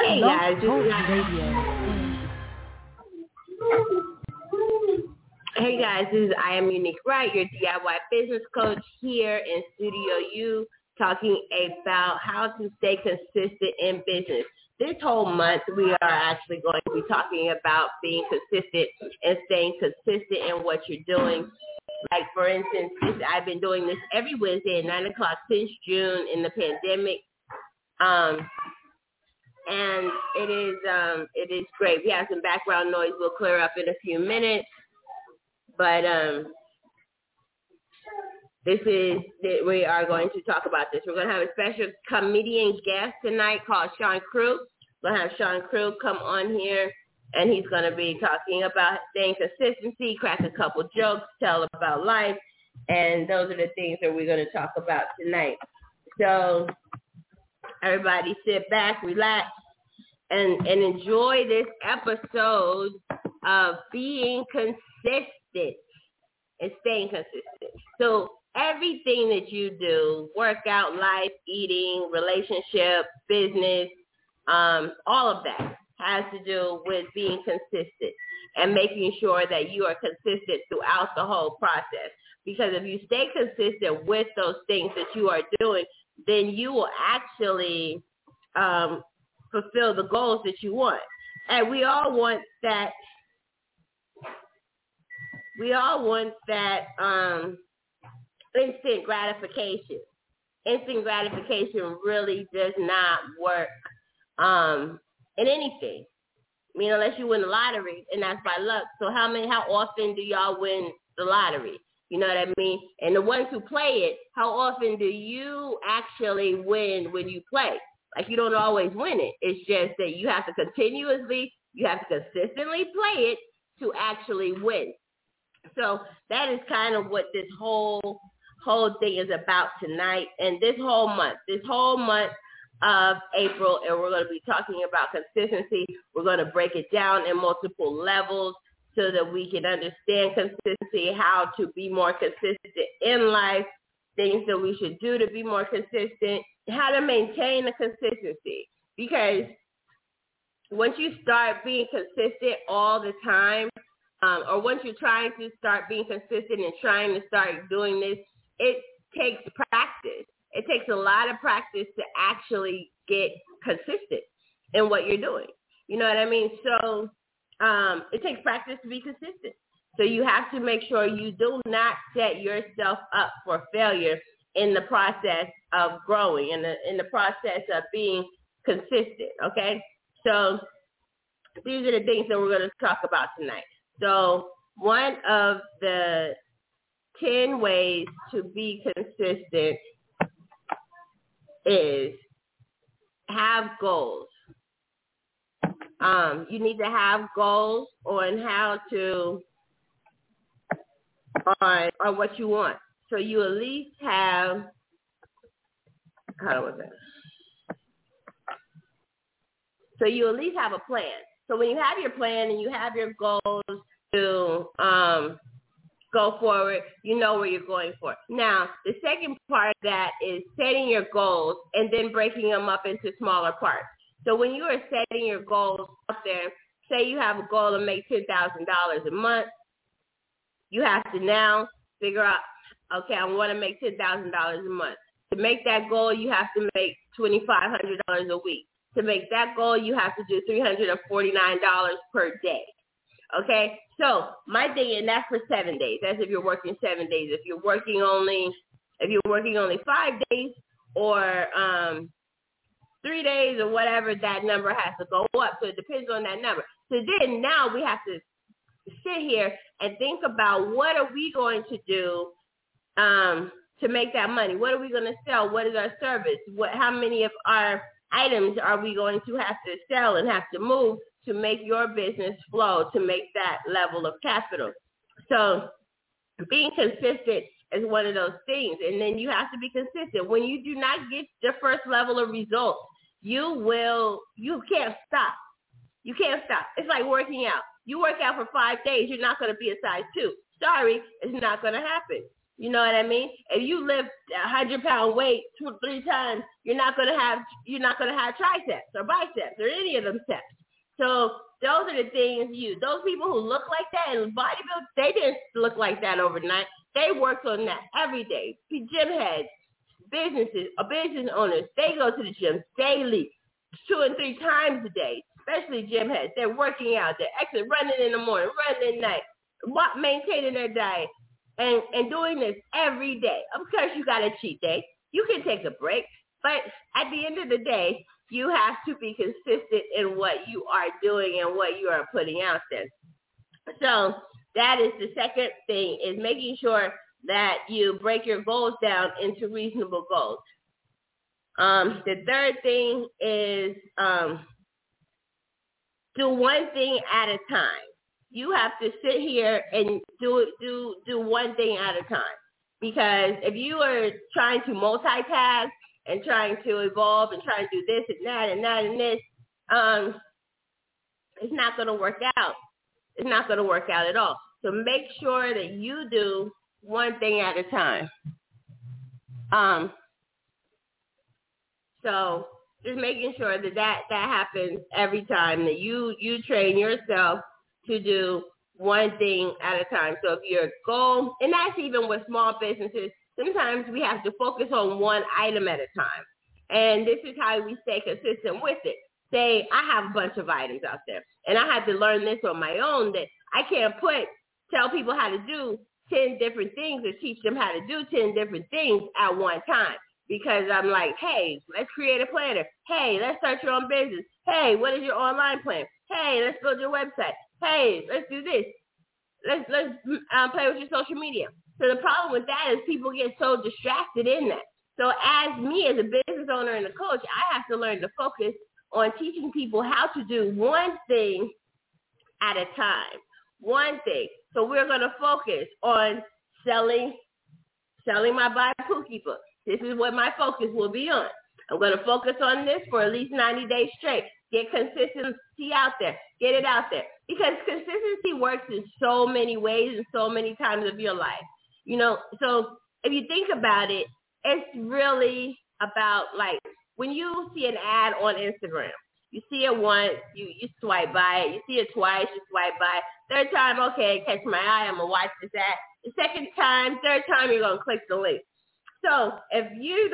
Hey Blog guys, Talk Radio. Hey guys, this is I Am Unique Wright, your DIY business coach here in Studio U, talking about how to stay consistent in business. This whole month, we are actually going to be talking about being consistent and staying consistent in what you're doing. Like, for instance, I've been doing this every Wednesday at 9 o'clock since June in the pandemic. And it is great. We have some background noise. We'll clear up in a few minutes. But we are going to talk about this. We're going to have a special comedian guest tonight called Sean Crew. We're going to have Sean Crew come on here, and he's going to be talking about staying consistency, crack a couple jokes, tell about life, and those are the things that we're going to talk about tonight. So everybody sit back, relax, and enjoy this episode of being consistent and staying consistent. So everything that you do, workout, life, eating, relationship, business, all of that has to do with being consistent and making sure that you are consistent throughout the whole process. Because if you stay consistent with those things that you are doing, then you will actually fulfill the goals that you want. And we all want that. Instant gratification. Instant gratification really does not work in anything. I mean, unless you win the lottery, and that's by luck. So how often do y'all win the lottery? You know what I mean? And the ones who play it, how often do you actually win when you play? Like, you don't always win it. It's just that you have to consistently play it to actually win. So that is kind of what this whole thing is about tonight. And this whole month of April, and we're going to be talking about consistency. We're going to break it down in multiple levels so that we can understand consistency, how to be more consistent in life, things that we should do to be more consistent, how to maintain the consistency. Because once you start being consistent all the time, or once you're trying to start being consistent and trying to start doing this, it takes practice. It takes a lot of practice to actually get consistent in what you're doing. You know what I mean? So it takes practice to be consistent. So you have to make sure you do not set yourself up for failure in the process of growing, in the process of being consistent, okay? So these are the things that we're going to talk about tonight. So one of the 10 ways to be consistent is have goals. You need to have goals on on what you want. So you at least have, So you at least have a plan. So when you have your plan and you have your goals to go forward, you know where you're going for. Now, the second part of that is setting your goals and then breaking them up into smaller parts. So when you are setting your goals out there, say you have a goal to make $10,000 a month, you have to now figure out, okay, I want to make $10,000 a month. To make that goal, you have to make $2,500 a week. To make that goal, you have to do $349 per day. Okay? So my thing, and that's for 7 days. That's if you're working 7 days. If you're working only 5 days or 3 days or whatever, that number has to go up. So it depends on that number. So then now we have to sit here and think about what are we going to do to make that money? What are we going to sell? What is our service? How many of our items are we going to have to sell and have to move to make your business flow, to make that level of capital? So being consistent is one of those things. And then you have to be consistent. When you do not get the first level of results, you can't stop. You can't stop. It's like working out. You work out for 5 days, you're not going to be a size 2. Sorry, it's not going to happen. You know what I mean? If you lift 100-pound weight 2 or 3 times, you're not gonna have triceps or biceps or any of them steps. So those are the things those people who look like that in bodybuilding, they didn't look like that overnight. They worked on that every day. Gym heads, businesses, or business owners, they go to the gym daily, 2 and 3 times a day, especially gym heads. They're working out, they're actually running in the morning, running at night, maintaining their diet, and doing this every day. Of course, you got a cheat day. You can take a break, but at the end of the day, you have to be consistent in what you are doing and what you are putting out there. So that is the second thing, is making sure that you break your goals down into reasonable goals. The third thing is do one thing at a time. You have to sit here and do one thing at a time. Because if you are trying to multitask and trying to evolve and trying to do this and that and that and this, it's not going to work out. It's not going to work out at all. So make sure that you do one thing at a time. So just making sure that happens every time, that you train yourself to do one thing at a time. So if your goal, and that's even with small businesses, sometimes we have to focus on one item at a time. And this is how we stay consistent with it. Say, I have a bunch of items out there, and I had to learn this on my own, that I can't tell people how to do 10 different things or teach them how to do 10 different things at one time. Because I'm like, hey, let's create a planner. Hey, let's start your own business. Hey, what is your online plan? Hey, let's build your website. Hey, let's do this. Let's play with your social media. So the problem with that is people get so distracted in that. So as me, as a business owner and a coach, I have to learn to focus on teaching people how to do one thing at a time. One thing. So we're going to focus on selling my Buy Pookie book. This is what my focus will be on. I'm going to focus on this for at least 90 days straight. Get consistency out there. Get it out there. Because consistency works in so many ways and so many times of your life. You know, so if you think about it, it's really about, like, when you see an ad on Instagram, you see it once, you swipe by it. You see it twice, you swipe by it. Third time, okay, catch my eye, I'm going to watch this ad. The second time, third time, you're going to click the link. So if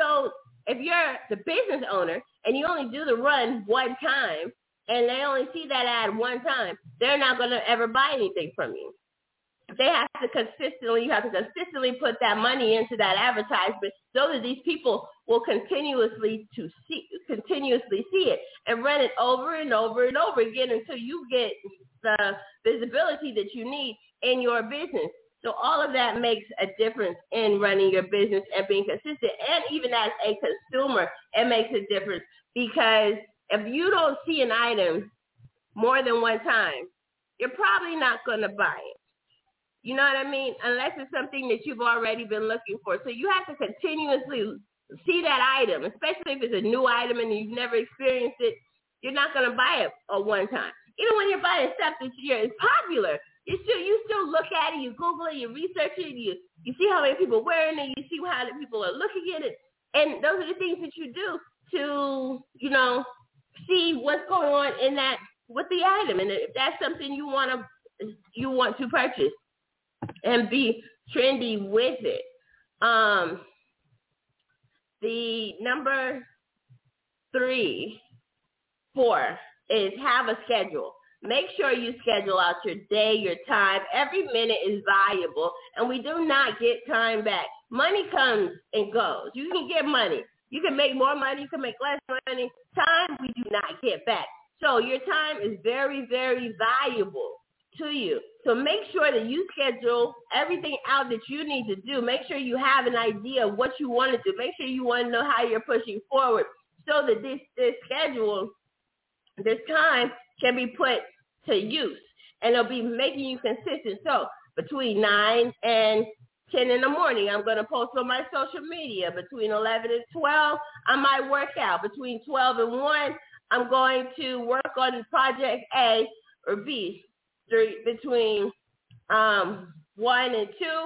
you're the business owner and you only do the run one time and they only see that ad one time, they're not going to ever buy anything from you. You have to consistently put that money into that advertisement so that these people will continuously see it and run it over and over and over again until you get the visibility that you need in your business. So all of that makes a difference in running your business and being consistent. And even as a consumer, it makes a difference, because if you don't see an item more than one time, you're probably not going to buy it. You know what I mean? Unless it's something that you've already been looking for. So you have to continuously see that item, especially if it's a new item and you've never experienced it. You're not going to buy it at one time. Even when you're buying stuff that is popular, you still look at it, you Google it, you research it, you see how many people are wearing it, you see how many people are looking at it. And those are the things that you do to, see what's going on in that with the item. And if that's something you want to purchase and be trendy with it. The number 4 is have a schedule. Make sure you schedule out your day, your time. Every minute is valuable, and we do not get time back. Money comes and goes. You can get money. You can make more money. You can make less money. Time we do not get back. So your time is very, very valuable to you. So make sure that you schedule everything out that you need to do. Make sure you have an idea of what you want to do. Make sure you want to know how you're pushing forward so that this schedule, this time can be put to use, and it'll be making you consistent. So between 9 and 10 in the morning, I'm going to post on my social media. Between 11 and 12, I might work out. Between 12 and 1, I'm going to work on project A or B. Between 1 and 2,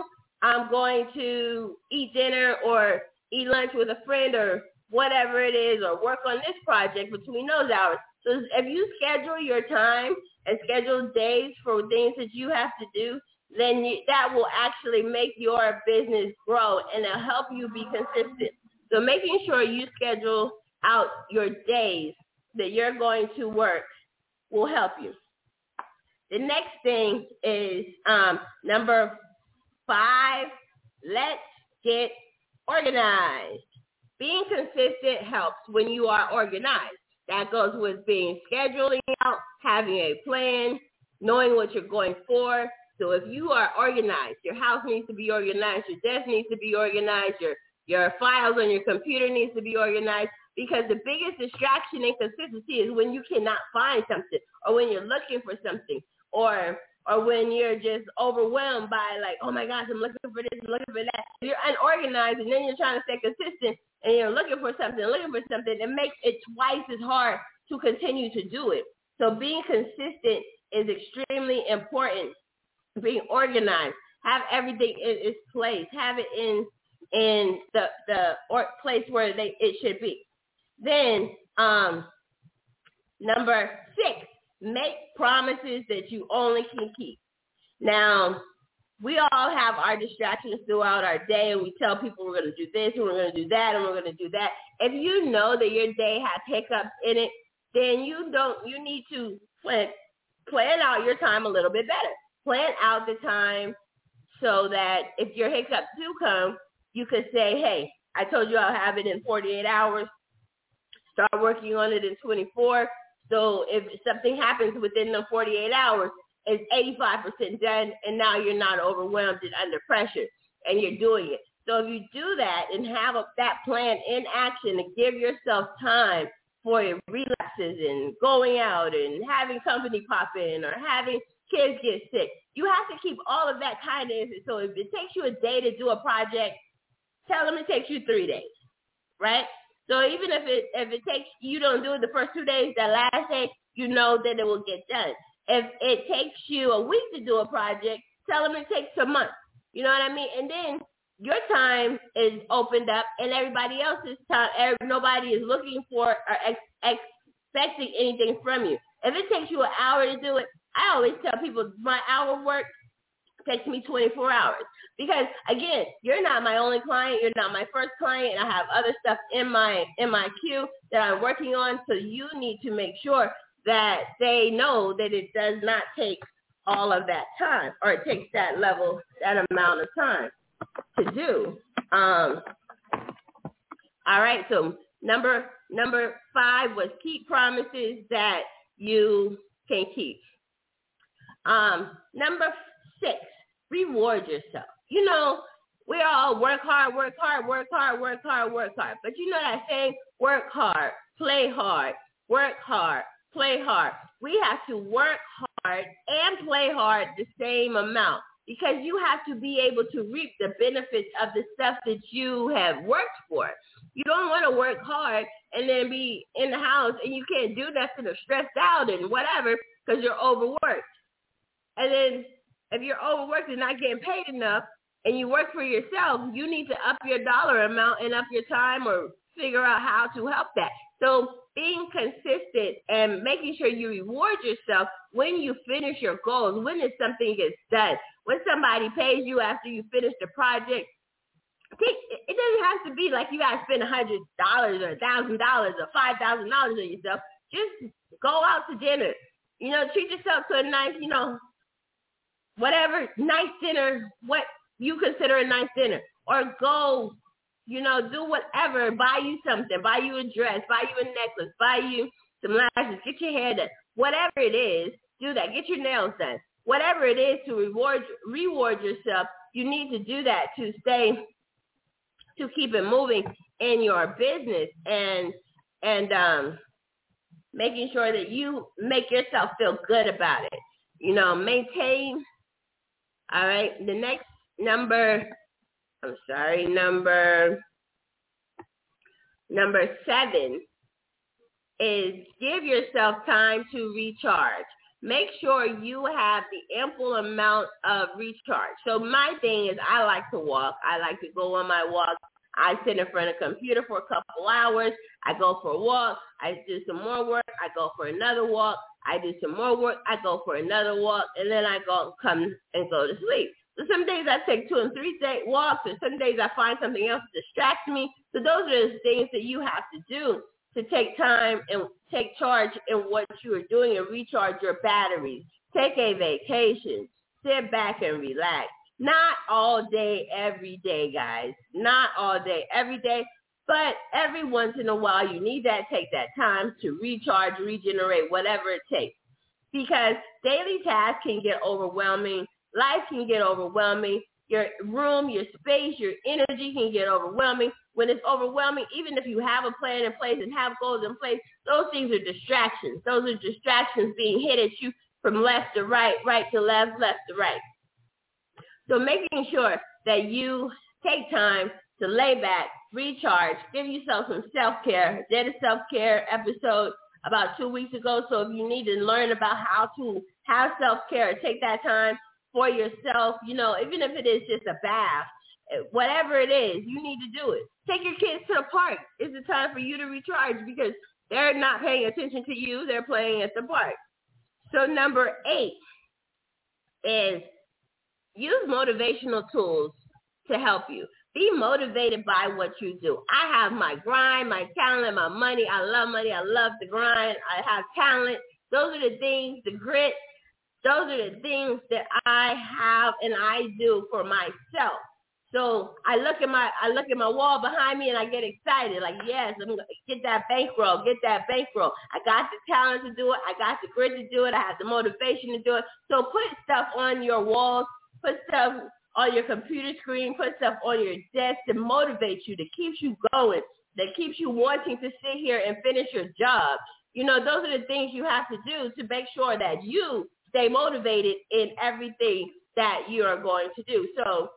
I'm going to eat dinner or eat lunch with a friend or whatever it is, or work on this project between those hours. So if you schedule your time and schedule days for things that you have to do, then that will actually make your business grow, and it'll help you be consistent. So making sure you schedule out your days that you're going to work will help you. The next thing is number 5, let's get organized. Being consistent helps when you are organized. That goes with being scheduling out, having a plan, knowing what you're going for. So if you are organized, your house needs to be organized, your desk needs to be organized, your files on your computer needs to be organized, because the biggest distraction in consistency is when you cannot find something, or when you're looking for something, or when you're just overwhelmed by like, oh my gosh, I'm looking for this, I'm looking for that. If you're unorganized and then you're trying to stay consistent and you're looking for something, it makes it twice as hard to continue to do it. So being consistent is extremely important. Being organized, have everything in its place, have it in the place where it should be. Then number 6, make promises that you only can keep. Now, we all have our distractions throughout our day, and we tell people we're going to do this, and we're going to do that, and we're going to do that. If you know that your day has hiccups in it, then you need to plan out your time a little bit better. Plan out the time so that if your hiccups do come, you could say, hey, I told you I'll have it in 48 hours. Start working on it in 24. So if something happens within the 48 hours, it's 85% done, and now you're not overwhelmed and under pressure, and you're doing it. So if you do that and have that plan in action to give yourself time for your relapses and going out and having company pop in or having kids get sick, you have to keep all of that kind of. So if it takes you a day to do a project, tell them it takes you 3 days, right? So even if it takes, you don't do it the first 2 days, that last day, you know that it will get done. If it takes you a week to do a project, tell them it takes a month. You know what I mean? And then your time is opened up, and everybody else's time, nobody is looking for or expecting anything from you. If it takes you an hour to do it, I always tell people my hour work takes me 24 hours. Because, again, you're not my only client. You're not my first client. And I have other stuff in my queue that I'm working on. So you need to make sure that they know that it does not take all of that time, or it takes that amount of time to do. All right. So number 5 was keep promises that you can keep. Number 6, reward yourself. You know, we all work hard. But you know that saying, work hard, play hard, work hard, play hard. We have to work hard and play hard the same amount, because you have to be able to reap the benefits of the stuff that you have worked for. You don't want to work hard and then be in the house and you can't do nothing or stressed out and whatever because you're overworked. And then if you're overworked and not getting paid enough and you work for yourself, you need to up your dollar amount and up your time or figure out how to help that. So being consistent and making sure you reward yourself when you finish your goals, when something gets done, when somebody pays you after you finish the project. It doesn't have to be like you got to spend $100 or $1,000 or $5,000 on yourself. Just go out to dinner. You know, treat yourself to a nice, whatever, nice dinner, what you consider a nice dinner. Or go, do whatever, buy you something, buy you a dress, buy you a necklace, buy you some lashes, get your hair done. Whatever it is, do that. Get your nails done. Whatever it is to reward yourself, you need to do that to keep it moving in your business and making sure that you make yourself feel good about it. Maintain. All right. The next number 7 is give yourself time to recharge. make sure you have the ample amount of recharge. So my thing is I like to walk. I like to go on my walk. I sit in front of a computer for a couple hours. I go for a walk. I do some more work. I go for another walk. I do some more work. I go for another walk. And then I come and go to sleep. So some days I take 2 and 3 day walks, and some days I find something else to distract me. So those are the things that you have to do to take time and take charge in what you are doing and recharge your batteries. Take a vacation. Sit back and relax. Not all day, every day, guys. Not all day, every day. But every once in a while, you need to take that time to recharge, regenerate, whatever it takes. Because daily tasks can get overwhelming. Life can get overwhelming. Your room, your space, your energy can get overwhelming. When it's overwhelming, even if you have a plan in place and have goals in place, those things are distractions. Those are distractions being hit at you from left to right, right to left, left to right. So making sure that you take time to lay back, recharge, give yourself some self-care. I did a self-care episode about 2 weeks ago, so if you need to learn about how to have self-care, take that time for yourself, even if it is just a bath, whatever it is, you need to do it. Take your kids to the park. It's the time for you to recharge because they're not paying attention to you. They're playing at the park. So number 8 is use motivational tools to help you. Be motivated by what you do. I have my grind, my talent, my money. I love money. I love the grind. I have talent. Those are the things, the grit. Those are the things that I have and I do for myself. So I look at my wall behind me and I get excited. Like, yes, I'm gonna get that bankroll, I got the talent to do it. I got the grit to do it. I have the motivation to do it. So put stuff on your walls, put stuff on your computer screen, put stuff on your desk to motivate you, that keeps you going, that keeps you wanting to sit here and finish your job. Those are the things you have to do to make sure that you stay motivated in everything that you are going to do. So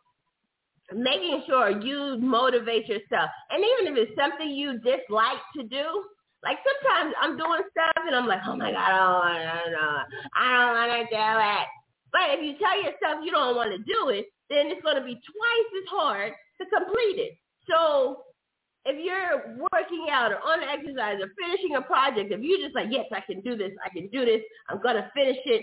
making sure you motivate yourself. And even if it's something you dislike to do, like sometimes I'm doing stuff and I'm like, oh my God, I don't want to do it. But if you tell yourself you don't want to do it, then it's going to be twice as hard to complete it. So if you're working out or on exercise or finishing a project, if you're just like, yes, I can do this, I'm going to finish it,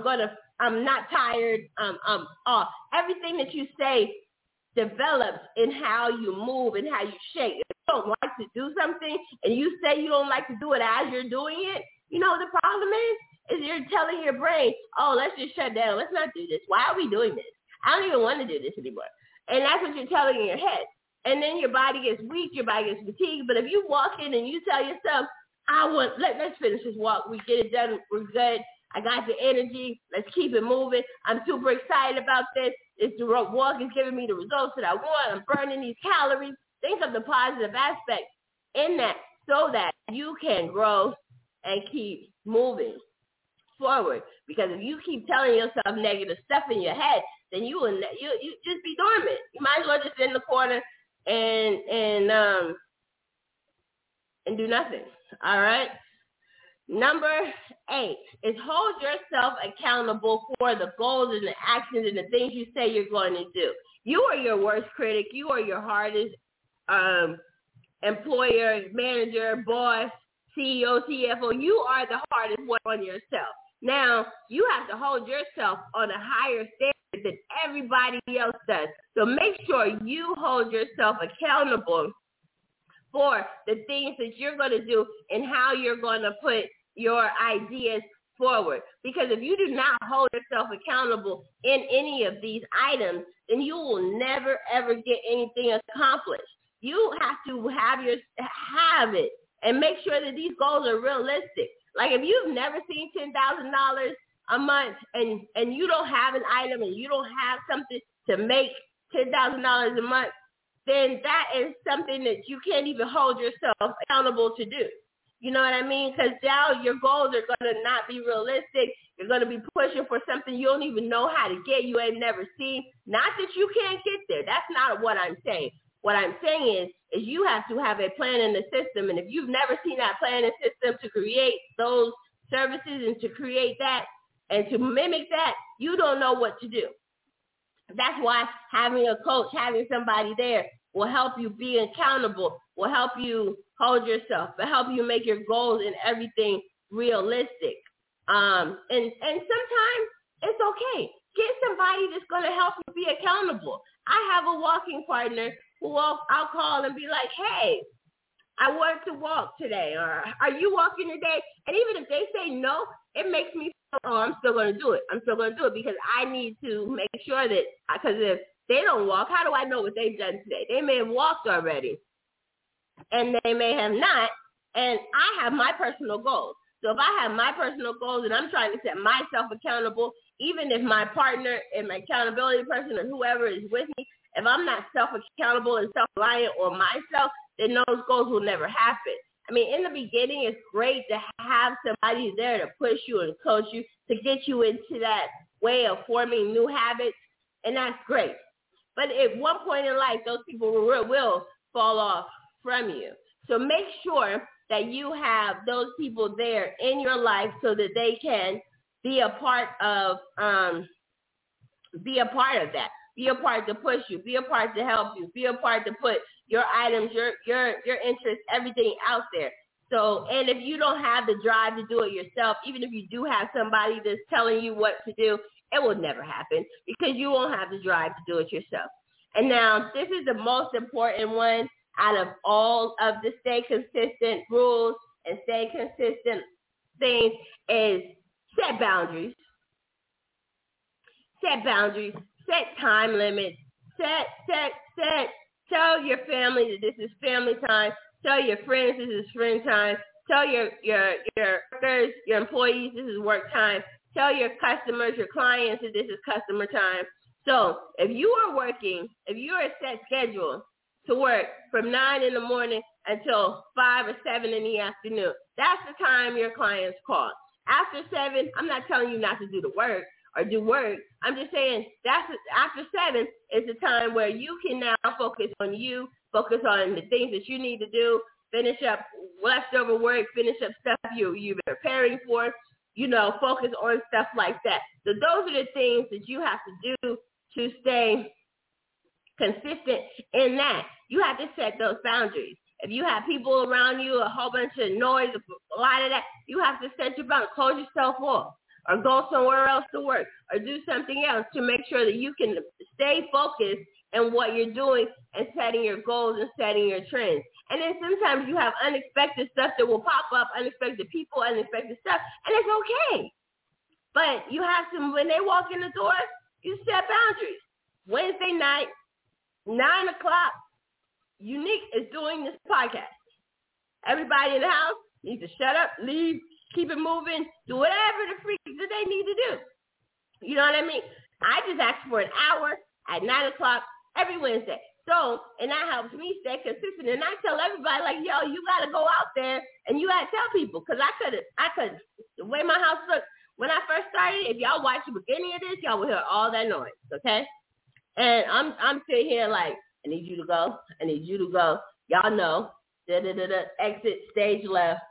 I'm not tired, everything that you say develops in how you move and how you shake. If you don't like to do something and you say you don't like to do it as you're doing it, the problem is you're telling your brain, oh, let's just shut down. Let's not do this. Why are we doing this? I don't even want to do this anymore. And that's what you're telling in your head. And then your body gets weak, your body gets fatigued. But if you walk in and you tell yourself, let's finish this walk. We get it done. We're good. I got the energy. Let's keep it moving. I'm super excited about this. The walk is giving me the results that I want. I'm burning these calories. Think of the positive aspect in that so that you can grow and keep moving forward. Because if you keep telling yourself negative stuff in your head, then you just be dormant. You might as well just sit in the corner and do nothing. All right. Number 8 is hold yourself accountable for the goals and the actions and the things you say you're going to do. You are your worst critic. You are your hardest employer, manager, boss, CEO, CFO. You are the hardest one on yourself. Now, you have to hold yourself on a higher standard than everybody else does. So make sure you hold yourself accountable for the things that you're going to do and how you're going to put your ideas forward. Because if you do not hold yourself accountable in any of these items, then you will never, ever get anything accomplished. You have to have it and make sure that these goals are realistic. Like if you've never seen $10,000 a month and you don't have an item and you don't have something to make $10,000 a month, then that is something that you can't even hold yourself accountable to do. You know what I mean? Because now your goals are going to not be realistic. You're going to be pushing for something you don't even know how to get, you ain't never seen. Not that you can't get there. That's not what I'm saying. What I'm saying is you have to have a plan in the system. And if you've never seen that plan and system to create those services and to create that, And to mimic that, you don't know what to do. That's why having a coach, having somebody there will help you be accountable, will help you hold yourself, will help you make your goals and everything realistic. And sometimes it's okay. Get somebody that's going to help you be accountable. I have a walking partner who I'll call and be like, hey, I want to walk today, or are you walking today? And even if they say no, it makes me feel, oh, I'm still going to do it. I'm still going to do it because I need to make sure that, because if they don't walk, how do I know what they've done today? They may have walked already, and they may have not, and I have my personal goals. So if I have my personal goals and I'm trying to set myself accountable, even if my partner and my accountability person or whoever is with me, if I'm not self-accountable and self-reliant on myself, then those goals will never happen. I mean, in the beginning, it's great to have somebody there to push you and coach you, to get you into that way of forming new habits, and that's great. But at one point in life, those people will fall off from you. So make sure that you have those people there in your life so that they can be a part of that. Be a part to push you. Be a part to help you. Be a part to put your items, your interests, everything out there. So, and if you don't have the drive to do it yourself, even if you do have somebody that's telling you what to do, it will never happen because you won't have the drive to do it yourself. And now, this is the most important one out of all of the stay consistent rules and stay consistent things is set boundaries. Set boundaries. Set time limits. Set. Tell your family that this is family time. Tell your friends this is friend time. Tell your workers, your employees this is work time. Tell your customers, your clients that this is customer time. So if you are working, if you are set schedule to work from 9 in the morning until 5 or 7 in the afternoon, that's the time your clients call. After 7, I'm not telling you not to do the work or do work. I'm just saying after 7 is the time where you can now focus on you, focus on the things that you need to do, finish up leftover work, finish up stuff you've been preparing for, focus on stuff like that. So those are the things that you have to do to stay consistent in that. You have to set those boundaries. If you have people around you, a whole bunch of noise, a lot of that, you have to set your boundaries, close yourself off, or go somewhere else to work, or do something else to make sure that you can stay focused in what you're doing and setting your goals and setting your trends. And then sometimes you have unexpected stuff that will pop up, unexpected people, unexpected stuff, and it's okay. But you have to, when they walk in the door, you set boundaries. Wednesday night, 9 o'clock, Unique is doing this podcast. Everybody in the house needs to shut up, leave, keep it moving, do whatever the freak that they need to do. You know what I mean? I just asked for an hour at 9 o'clock every Wednesday. So, and that helps me stay consistent. And I tell everybody, like, yo, you got to go out there and you got to tell people. Because I could, the way my house looked, when I first started, if y'all watch the beginning of this, y'all will hear all that noise, okay? And I'm sitting here like, I need you to go. I need you to go. Y'all know, exit, stage left.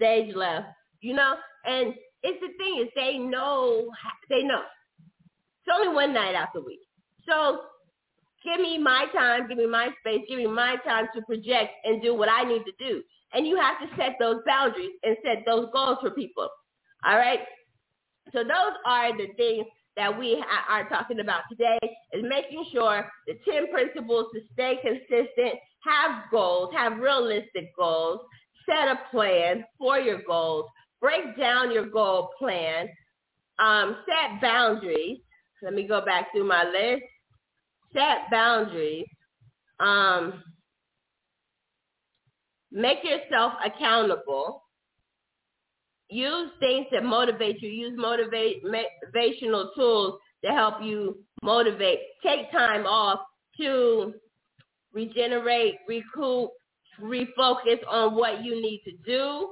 And it's the thing is they know. It's only one night out the week. So give me my time, give me my space, give me my time to project and do what I need to do. And you have to set those boundaries and set those goals for people. All right? So those are the things that we are talking about today, is making sure the 10 principles to stay consistent, have goals, have realistic goals, set a plan for your goals, break down your goal plan, set boundaries. Let me go back through my list. Set boundaries. Make yourself accountable. Use things that motivate you. Use motivational tools to help you motivate. Take time off to regenerate, recoup, refocus on what you need to do.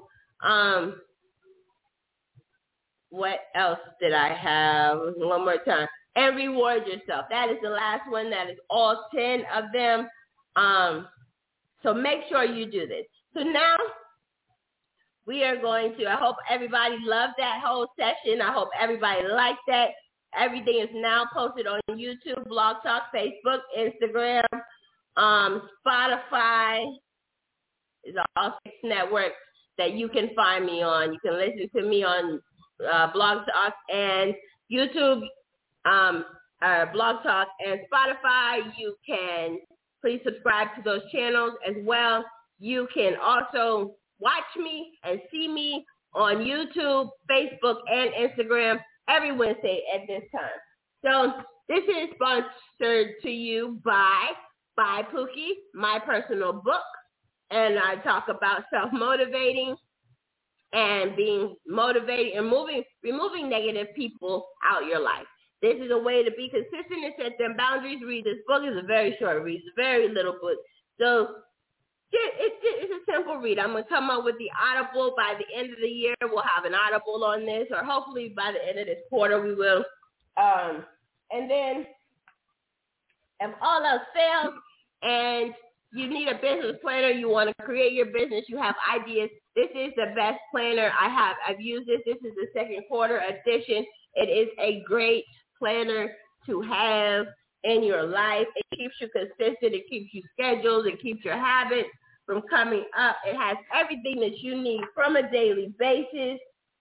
What else did I have? One more time. And reward yourself. That is the last one. That is all 10 of them. So make sure you do this. So now we are going to, I hope everybody loved that whole session. I hope everybody liked that. Everything is now posted on YouTube, Blog Talk, Facebook, Instagram, Spotify. It's all 6 networks that you can find me on. You can listen to me on Blog Talk and YouTube, Blog Talk and Spotify. You can please subscribe to those channels as well. You can also watch me and see me on YouTube, Facebook, and Instagram every Wednesday at this time. So this is sponsored to you by Pookie, my personal book. And I talk about self-motivating and being motivated and removing negative people out your life. This is a way to be consistent and set them boundaries. Read this book. It's a very short read. It's a very little book. So it's a simple read. I'm going to come up with the Audible by the end of the year. We'll have an Audible on this, or hopefully by the end of this quarter we will. And then if all else fails and you need a business planner, you want to create your business, you have ideas, this is the best planner I have. I've used this. This is the second quarter edition. It is a great planner to have in your life. It keeps you consistent. It keeps you scheduled. It keeps your habits from coming up. It has everything that you need from a daily basis,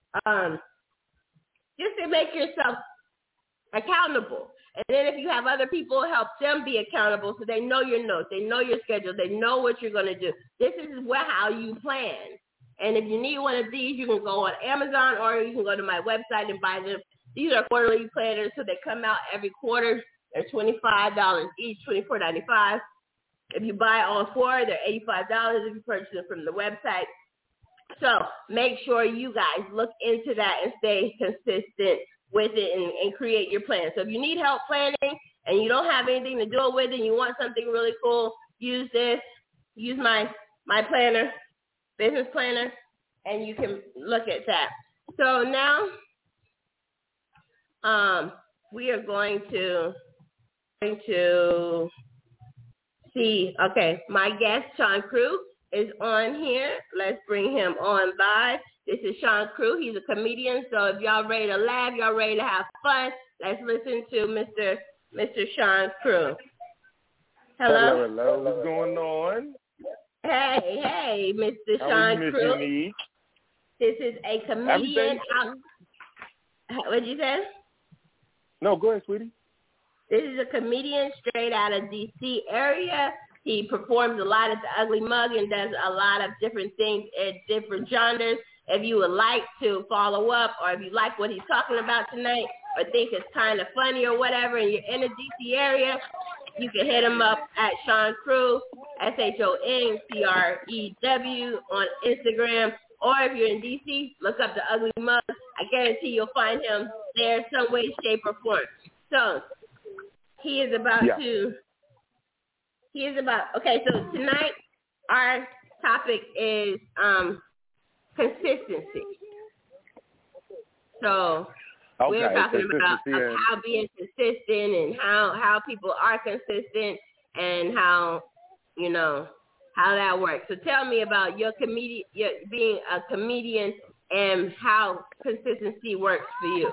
just to make yourself accountable. And then if you have other people, help them be accountable so they know your notes, they know your schedule, they know what you're going to do. This is how you plan. And if you need one of these, you can go on Amazon or you can go to my website and buy them. These are quarterly planners, so they come out every quarter. They're $25 each, $24.95. If you buy all 4, they're $85 if you purchase them from the website. So make sure you guys look into that and stay consistent with it and create your plan. So if you need help planning and you don't have anything to do it with and you want something really cool, use this. Use my planner, business planner, and you can look at that. So now we are going to see, okay, my guest, Sean Crew, is on here. Let's bring him on by. This is Sean Crew. He's a comedian, so if y'all ready to laugh, y'all ready to have fun, let's listen to Mr. Sean Crew. Hello? Hello. What's going on? Hey, Mr. Sean Crew. This is a comedian. What did you say? No, go ahead, sweetie. This is a comedian straight out of D.C. area. He performs a lot at the Ugly Mug and does a lot of different things at different genres. If you would like to follow up or if you like what he's talking about tonight or think it's kind of funny or whatever and you're in the D.C. area, you can hit him up at Sean Crew, SHONCREW on Instagram. Or if you're in D.C., look up the Ugly Mug. I guarantee you'll find him there some way, shape, or form. So he is about okay, so tonight our topic is consistency. So we're talking about how being consistent and how people are consistent and how that works. So tell me about being a comedian and how consistency works for you.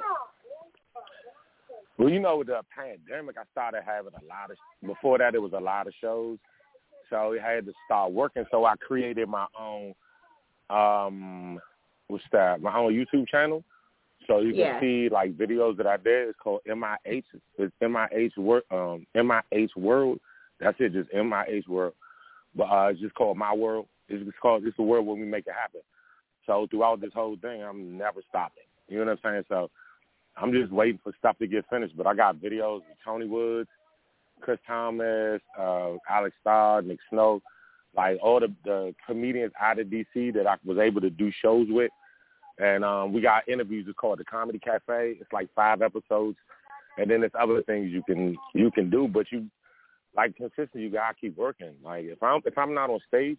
Well, with the pandemic, I started having before that, it was a lot of shows. So I had to start working. So I created my own, my own YouTube channel. So you can see like videos that I did. It's called MIH. It's MIH World. That's it, just MIH World. But it's just called My World. It's the world where we make it happen. So throughout this whole thing, I'm never stopping. You know what I'm saying? So I'm just waiting for stuff to get finished. But I got videos with Tony Woods, Chris Thomas, Alex Starr, Nick Snow, like all the comedians out of D.C. that I was able to do shows with. And we got interviews. It's called The Comedy Cafe. It's like 5 episodes. And then there's other things you can do. But you, like consistent, you got to keep working. Like if I'm not on stage,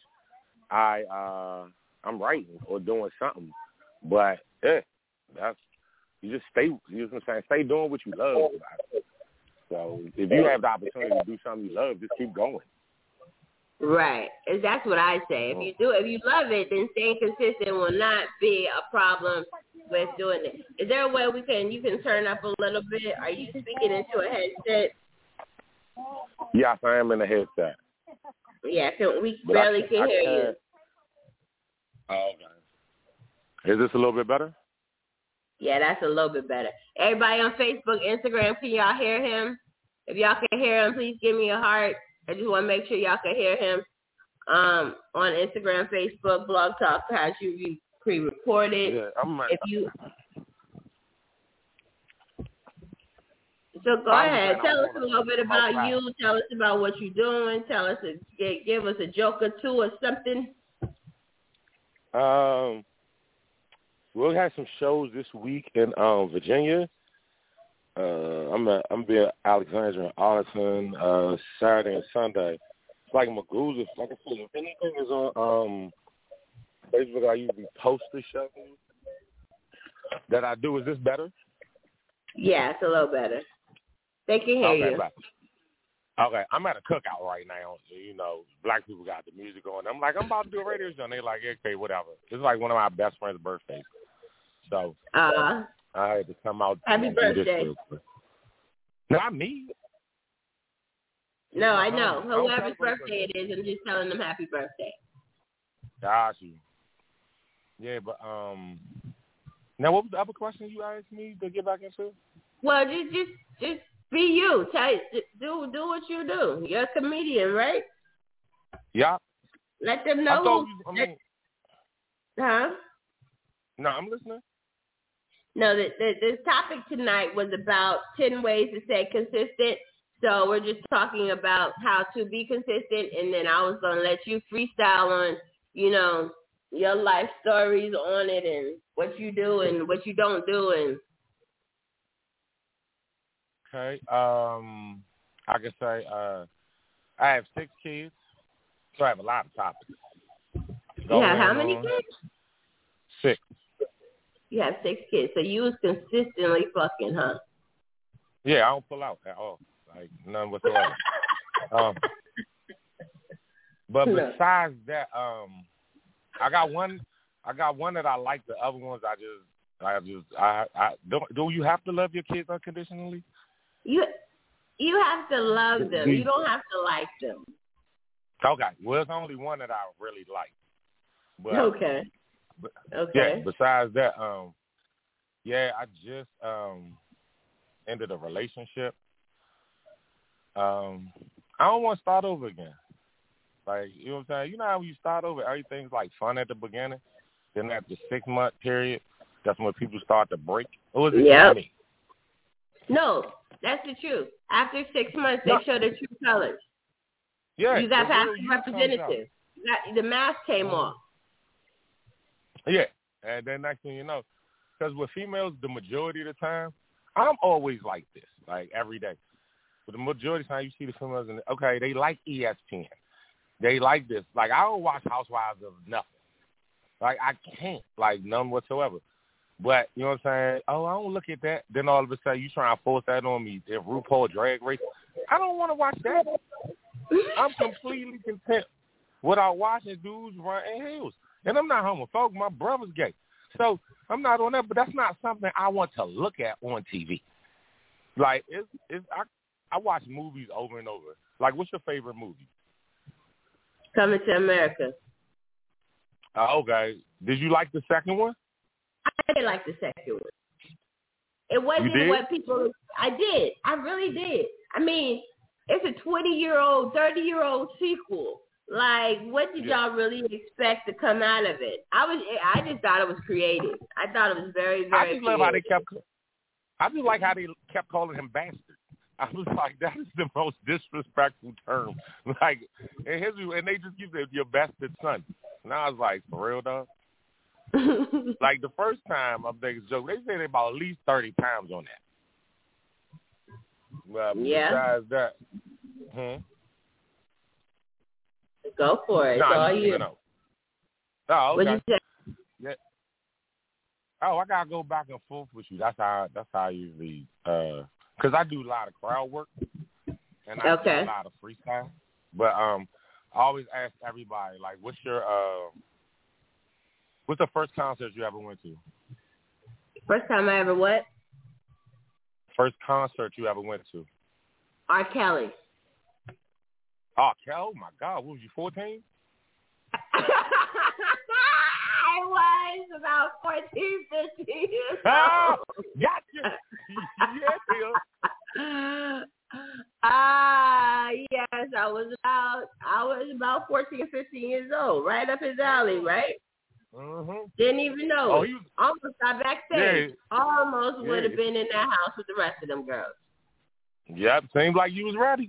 I'm writing or doing something. But you just stay. You know what I'm saying? Stay doing what you love about it. So if you have the opportunity to do something you love, just keep going. Right. That's what I say. If you love it, then staying consistent will not be a problem with doing it. Is there a way you can turn up a little bit? Are you speaking into a headset? Yes, I am in a headset. Yeah, we barely can hear you. Oh, okay. Is this a little bit better? Yeah, that's a little bit better. Everybody on Facebook, Instagram, can y'all hear him? If y'all can hear him, please give me a heart. I just want to make sure y'all can hear him. On Instagram, Facebook, Blog Talk has you pre-recorded. Yeah, So go ahead. Tell us a little bit about you. Tell us about what you're doing. Give us a joke or two or something. We'll have some shows this week in Virginia. I'm being Alexandria and Arlington Saturday and Sunday. It's like Magoo's. Like I said, if anything is on Facebook, I usually post the show that I do. Is this better? Yeah, it's a little better. They can hear you. Okay, I'm at a cookout right now. You know, black people got the music on. I'm like, I'm about to do a radio show. And they're like, okay, whatever. It's like one of my best friend's birthdays. So I had to come out. Happy birthday. Not me. No, I know. Whoever's birthday it is, I'm just telling them happy birthday. Got you. Yeah, but now what was the other question you asked me to get back into? Well, just be you. Do what you do. You're a comedian, right? Yeah. Let them know. Huh? No, I'm listening. No, the topic tonight was about 10 ways to stay consistent. So we're just talking about how to be consistent, and then I was going to let you freestyle on, your life stories on it and what you do and what you don't do. And okay. I can say I have 6 kids, so I have a lot of topics. You have how many kids? 6. You have 6 kids, so you was consistently fucking, huh? Yeah, I don't pull out at all, like none whatsoever. But besides that, I got one that I like. The other ones, I don't. Do you have to love your kids unconditionally? You have to love them. You don't have to like them. Okay. Well, it's only one that I really like. But, okay. Yeah. Besides that, I just ended a relationship. I don't want to start over again. Like, you know what I'm saying? You know how when you start over, everything's like fun at the beginning. Then after 6-month period, that's when people start to break. Or is it me? No, that's the truth. After 6 months, they show the true colors. Yeah. You got half the representative. The mask came off. Yeah. And then next thing you know, because with females, the majority of the time, I'm always like this, like every day. But the majority of the time, you see the females, and okay, they like ESPN. They like this. Like, I don't watch Housewives of nothing. Like, I can't, like, none whatsoever. But, you know what I'm saying? Oh, I don't look at that. Then all of a sudden, you trying to force that on me. If RuPaul Drag Race, I don't want to watch that. I'm completely content without watching dudes run in heels. And I'm not homophobic. My brother's gay. So I'm not on that, but that's not something I want to look at on TV. Like, I watch movies over and over. Like, what's your favorite movie? Coming to America. Okay. Did you like the second one? I did like the second one. It wasn't what people... I did. I really did. I mean, it's a 20-year-old, 30-year-old sequel. Like, what did y'all really expect to come out of it? I just thought it was creative. I thought it was very, very creative. I just like how they kept calling him bastard. I was like, that is the most disrespectful term. Like, in history, and they just give it your bastard son. And I was like, for real, dog? Like, the first time, I'm thinking, joke, they say they about at least 30 times on that. Besides that, Go for it. It's all you. Oh, okay. What'd you say? Yeah. Oh, I gotta go back and forth with you. That's how I usually, because I do a lot of crowd work and I do a lot of freestyle. But I always ask everybody, like, what's the first concert you ever went to? First time I ever what? First concert you ever went to? R. Kelly. Oh, oh my God, what was you, 14? I was about 14, 15 years Oh, old. gotcha. Yeah. Yes, I was about 14, 15 years old, right up his alley, right? Mm-hmm. Didn't even know it. He was, Almost got backstage. Yeah. Almost would have Yeah. been in that house with the rest of them girls. Yep, seemed like you was ready.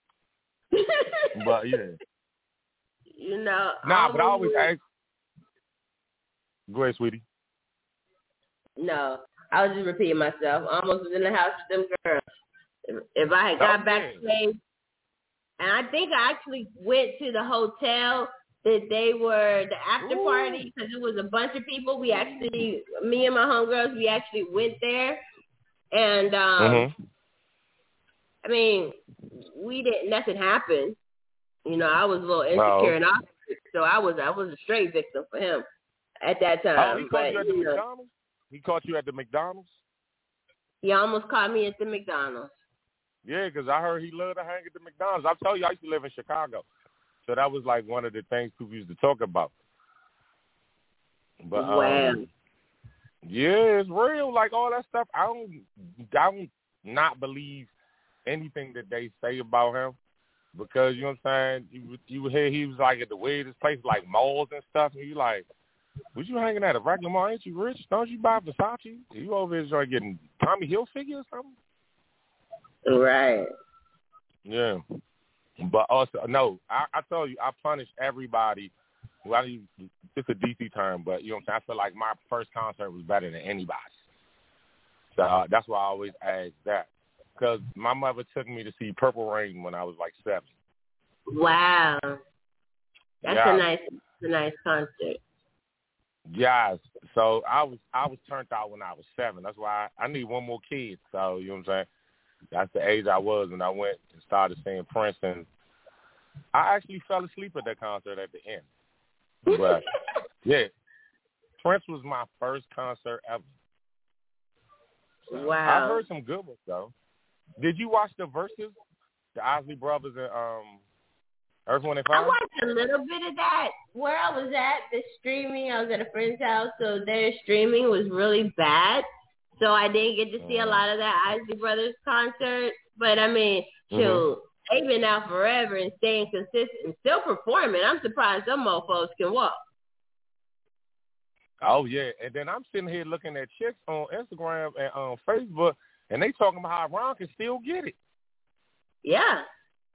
But yeah. You know. Nah, but I always ask. Go ahead, sweetie. No, I was just repeating myself. Almost was in the house with them girls. If I had got backstage, and I think I actually went to the hotel that they were the after party because it was a bunch of people. Me and my homegirls, we actually went there, and I mean, nothing happened. You know, I was a little insecure and opposite, so I was a straight victim for him at that time. Oh, he caught you at the McDonald's? He caught you at the McDonald's? He almost caught me at the McDonald's. Yeah, because I heard he loved to hang at the McDonald's. I told you I used to live in Chicago. So that was like one of the things people used to talk about. But wow. Yeah, it's real. Like all that stuff. I don't not believe anything that they say about him. Because, you know what I'm saying, you hear he was like at the weirdest places like malls and stuff, and you like, was you hanging at a regular mall? Ain't you rich? Don't you buy Versace? You over here trying getting Tommy Hilfiger or something? Right. Yeah. But also, no, I told you, I punish everybody. Well, it's a DC term, but you know what I'm saying? I feel like my first concert was better than anybody's. So that's why I always ask that. Because my mother took me to see Purple Rain when I was like 7. Wow. That's a nice concert. Yes. So I was turned out when I was 7. That's why I need one more kid. So, you know what I'm saying? That's the age I was when I went and started seeing Prince. And I actually fell asleep at that concert at the end. But, yeah, Prince was my first concert ever. So wow. I heard some good ones, though. Did you watch the Versus? The Osley Brothers and Earth, Wind & Fire? I watched a little bit of that. Where I was at, the streaming, I was at a friend's house, so their streaming was really bad. So I didn't get to see a lot of that Osley Brothers concert. But, I mean, shoot, they've been out forever and staying consistent and still performing. I'm surprised some mofos can walk. Oh, yeah. And then I'm sitting here looking at chicks on Instagram and on Facebook, and they talking about how Ron can still get it. Yeah.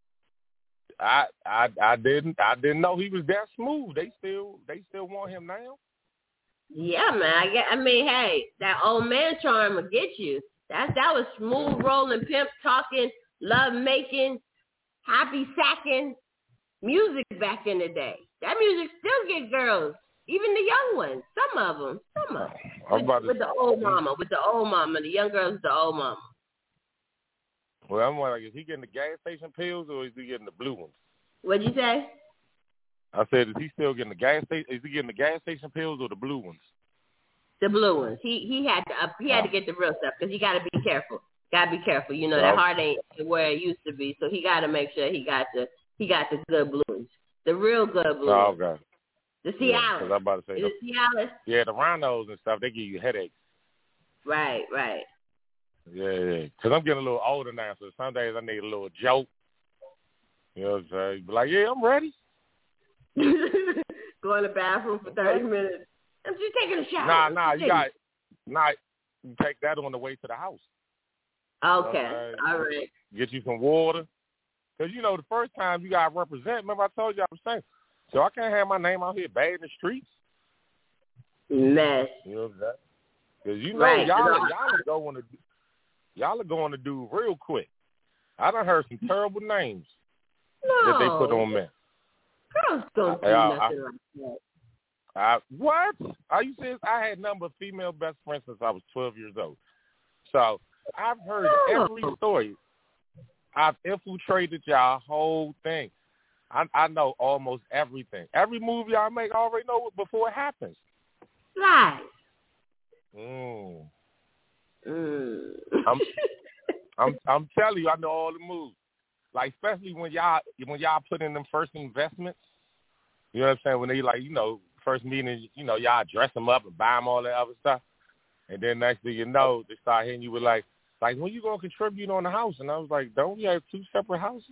I didn't know he was that smooth. They still want him now. Yeah, man. I mean, hey, that old man charm will get you. That was smooth rolling, pimp talking, love making, happy sacking music back in the day. That music still get girls, even the young ones. Some of them. With the old mama, the young girls with the old mama. Well, I'm wondering, is he getting the gas station pills or is he getting the blue ones? What'd you say? I said, is he still getting the gas station? Is he getting the gas station pills or the blue ones? The blue ones. He had to get the real stuff because he got to be careful. You know, that heart ain't where it used to be, so he got to make sure he got the good blue ones, the real good blue ones. Oh, okay. The Cialis. Yeah, I'm about to say the Cialis. Yeah, the rhinos and stuff, they give you headaches. Right. Yeah. Because I'm getting a little older now, so some days I need a little joke. You know what I'm saying? Be like, yeah, I'm ready. Go in the bathroom for 30 minutes. I'm just taking a shower. You take that on the way to the house. Okay. All right. Get you some water. Because, you know, the first time you got to represent, remember I told you I was saying, so I can't have my name out here bad in the streets. Mess. You know what I'm saying? Because, you know, y'all are going to do real quick. I done heard some terrible names that they put on men. Girls don't do nothing like that. What? Are you serious? I had nothing but female best friends since I was 12 years old. So I've heard every story. I've infiltrated y'all whole thing. I know almost everything. Every movie I make, I already know it before it happens. Lies. I'm telling you, I know all the moves. Like, especially when y'all put in them first investments. You know what I'm saying? When they, like, you know, first meeting, you know, y'all dress them up and buy them all that other stuff. And then next thing you know, they start hitting you with, like, when you going to contribute on the house? And I was like, don't we have 2 separate houses?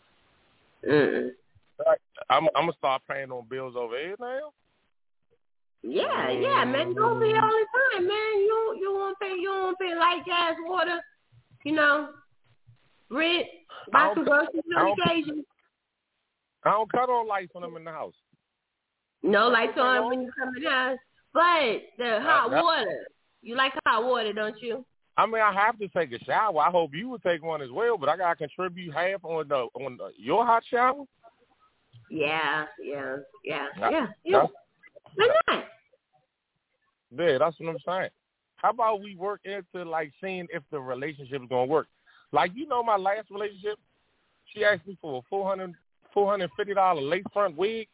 Like, I'm going to start paying on bills over here now. Yeah, man. You don't pay all the time, man. You won't pay light, gas, water, you know, rent, buy some groceries on occasion. I don't cut on lights when I'm in the house. No lights on when you come in the house. But the hot water. You like hot water, don't you? I mean, I have to take a shower. I hope you would take one as well, but I got to contribute half on your hot shower? Yeah. Why not? Yeah, that's what I'm saying. How about we work into, like, seeing if the relationship is going to work? Like, you know, my last relationship, she asked me for a $450 lace front wig.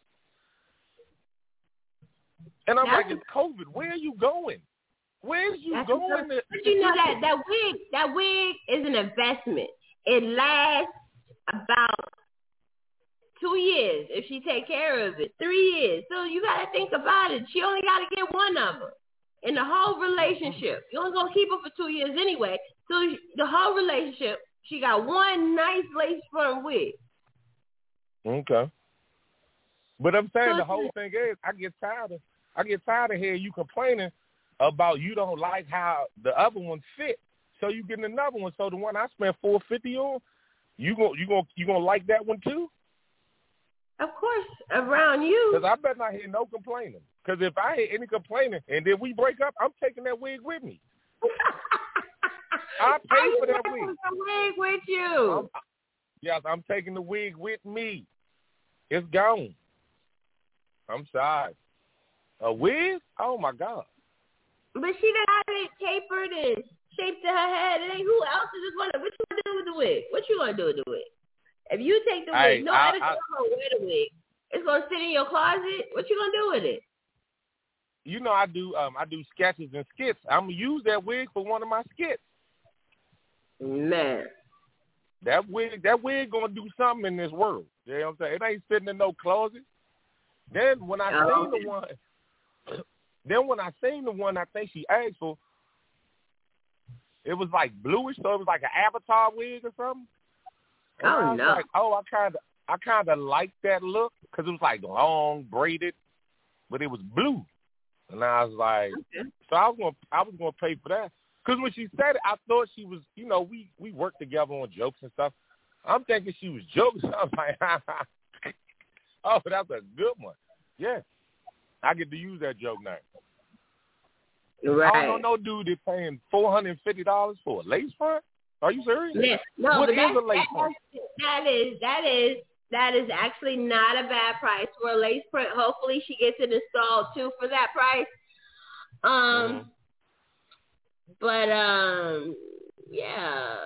And I'm like, it's COVID. Where are you going? Where's you going? But you know that wig is an investment. It lasts about 2 years if she take care of it. 3 years. So you got to think about it. She only got to get one of them in the whole relationship. You only gonna keep her for 2 years anyway. So the whole relationship, she got one nice lace front wig. Okay. But I'm saying the whole thing is, I get tired of hearing you complaining about you don't like how the other one fit. So you getting another one. So the one I spent $450 on, you gonna like that one too? Of course, around you. Because I better not hear no complaining. Because if I hear any complaining and then we break up, I'm taking that wig with me. I pay for that wig. The wig with you. Yes, I'm taking the wig with me. It's gone. I'm sorry. A wig? Oh my God. But she got it tapered and shaped to her head. And who else is just gonna? What you gonna do with the wig? What you gonna do with the wig? If you take the wig, nobody's gonna wear the wig. It's gonna sit in your closet. What you gonna do with it? You know, I do sketches and skits. I'm gonna use that wig for one of my skits. Man, that wig gonna do something in this world. You know what I'm saying? It ain't sitting in no closet. Then when I seen the one, I think she asked for, it was like bluish, so it was like an Avatar wig or something. And I was like, I kind of liked that look because it was like long braided, but it was blue. And I was like, so I was gonna pay for that. Because when she said it, I thought she was, you know, we worked together on jokes and stuff. I'm thinking she was joking. So I was like, oh, that's a good one. Yeah, I get to use that joke now. Right. I don't know no dude that's paying $450 for a lace front. Are you serious? Yeah. No, what is a lace front? That is actually not a bad price for a lace front. Hopefully she gets it installed too for that price. But yeah.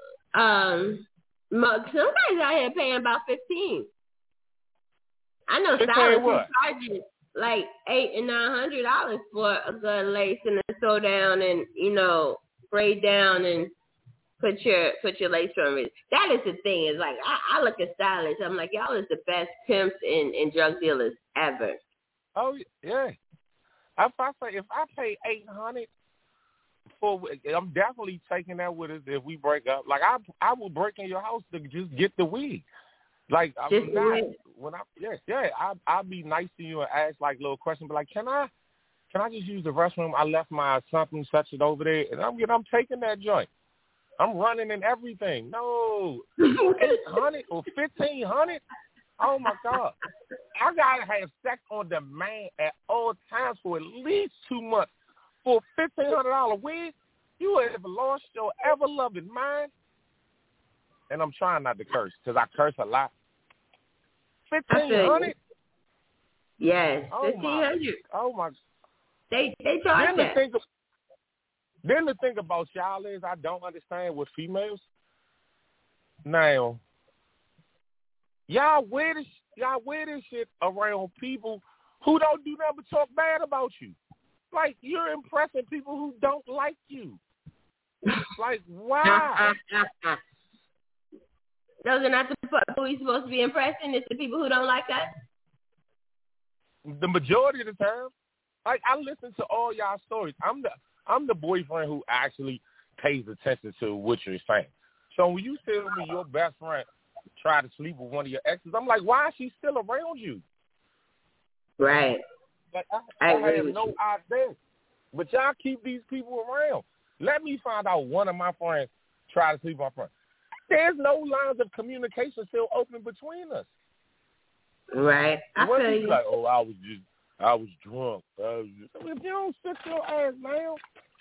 Somebody's out here paying about $15. I know stylists who charge like $800 and $900 for a good lace and a sew down and, you know, braid down and put your lace from it. That is the thing. Is like I look at stylists. I'm like, y'all is the best pimps and drug dealers ever. Oh yeah. If I pay $800 for, I'm definitely taking that with us if we break up. Like I will break in your house to just get the wig. Like I'm not when I'll be nice to you and ask like little questions, but like, can I just use the restroom? I left my something such it over there, and I'm taking that joint. I'm running in everything. No, $800 or $1,500. Oh my God! I gotta have sex on demand at all times for at least 2 months for a $1,500 wig. You have lost your ever loving mind. And I'm trying not to curse because I curse a lot. $1,500. Yes, $1,500. Oh my! They charge that. Then the thing about y'all is I don't understand with females. Now, y'all wear y'all wear this shit around people who don't do nothing but talk bad about you. Like, you're impressing people who don't like you. Like, why? Those are not the people we're supposed to be impressing. It's the people who don't like us. The majority of the time. Like, I listen to all y'all stories. I'm the boyfriend who actually pays attention to what you're saying. So when you tell me your best friend tried to sleep with one of your exes, I'm like, why is she still around you? Right. Like, I have no idea. But y'all keep these people around. Let me find out one of my friends tried to sleep with my friend. There's no lines of communication still open between us. Right. I feel you. Like, oh, I was drunk. If you don't sit your ass down,